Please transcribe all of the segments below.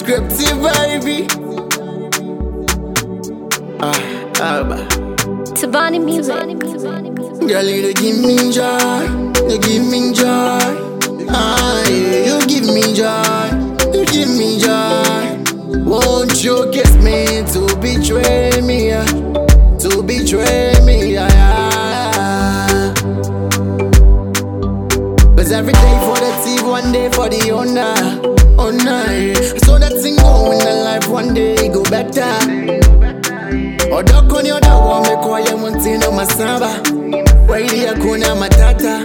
Scripty baby. Tabani music. Girl, you give me joy, you give me joy. You give me joy, you give me joy. Won't you kiss me to betray me, to betray me, Cause every day for the thief, one day for the owner, yeah. So that thing go in the life, one day go better. Or dog on your dog, one make all you want to know my samba. Why do you go na matata?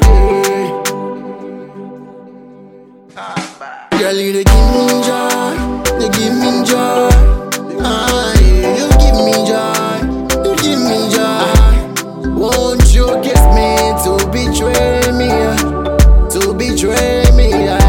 Girl, you give me joy, you give me joy. You give me joy, you give me joy. Won't you kiss me to betray me, to betray me,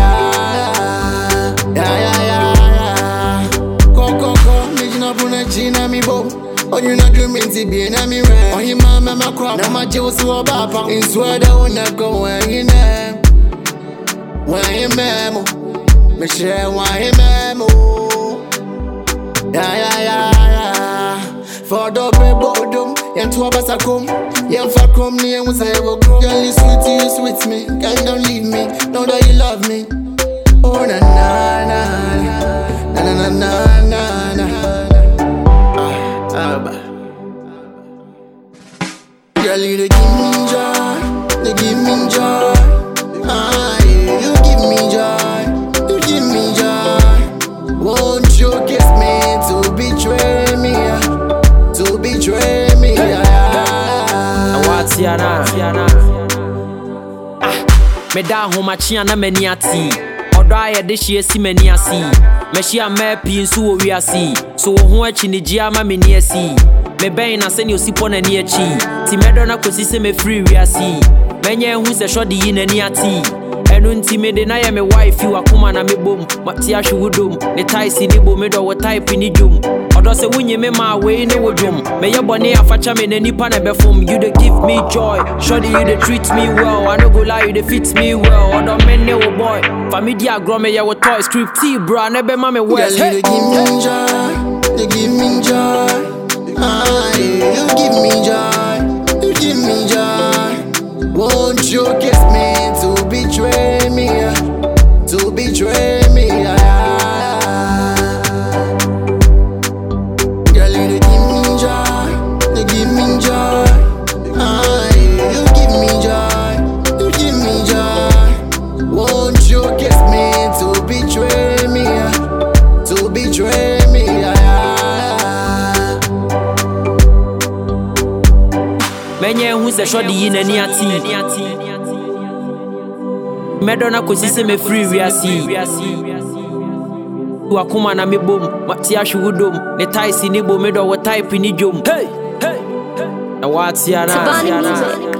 Coco, making up on a gina me bo. Oh, you not do me to be in a mirror. Oh, you mama, my crop. Now my jewels were about in sweat. I wanna go where you know. Where you memo. Michelle, why you memo? Yeah. For the bedroom, and two of us are come. Yeah, for come near was I ever grow. Girl, you sweet me. Girl, don't leave me. Know that you love me. Oh, na na na na na na na na. Girl, you give me joy, you give me joy. You give me joy, you give me joy. Won't you kiss me to betray me, to betray me, What's yana? Me da home achiana many ati. Odo aye de hie si many asi. Me hia me pi nso wo wi asi. So wo ho achi ni gia ma me ni asi. Me ben na se ni osipo na ni achi. Ti medo na kosi se me free wi asi. Menye hu se shodi yi na ni ati. Enu nti me de na ye me wife wa kuma na me bom. Mati ahwe wudom. Ne taisi ni bo me do wo type ni dwom. Odo se wunye me ma we ne wodwom. Me ye bone afacha me na nipa na befom. You dey give me joy. Shodi you dey treat me well. I no go lie, you dey fit me well. Odo me ne wo boy. Family agro me ye wo toy script T bra na be ma me west. Girl, you give me joy, you give me joy. You give me joy, you give me joy. Won't you kiss me to betray me, to betray me, Girl, you give me joy, you give me joy. You give me joy, you give me joy. Won't you kiss me to betray me, to betray me, Menye hu se shodi yi na ni ati. Medo na kosi se me free wi asi. Wa kuma na me bom. Mati ahwe wudom. Ne taisi ni bo me do wo type ni dwom. Hey. Na what's yana? Tabani music.